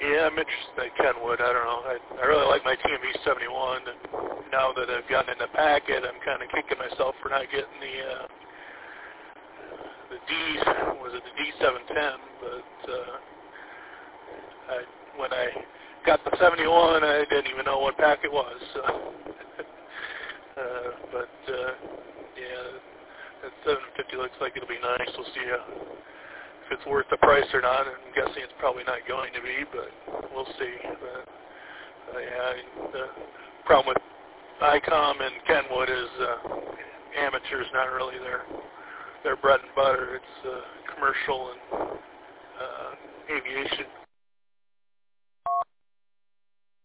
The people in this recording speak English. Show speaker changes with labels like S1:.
S1: Yeah, I'm interested in Kenwood. I don't know. I really like my TMV 71, and now that I've gotten in the packet, I'm kind of kicking myself for not getting the D710. But when I got the 71, I didn't even know what pack it was. So. Yeah, that 750 looks like it'll be nice. We'll see if it's worth the price or not. I'm guessing it's probably not going to be, but we'll see. But yeah, the problem with ICOM and Kenwood is amateur's not really their bread and butter. It's commercial and aviation.